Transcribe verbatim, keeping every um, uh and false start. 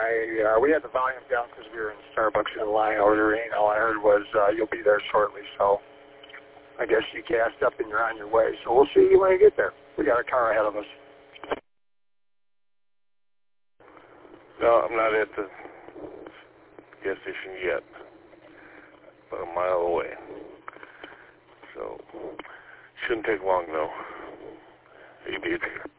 I uh, we had the volume down because we were in Starbucks in line ordering. All I heard was uh, you'll be there shortly, so I guess you gassed up and you're on your way. So we'll see you when you get there. We got a car ahead of us. No, I'm not at the gas station yet. About a mile away. So, shouldn't take long though. You be there.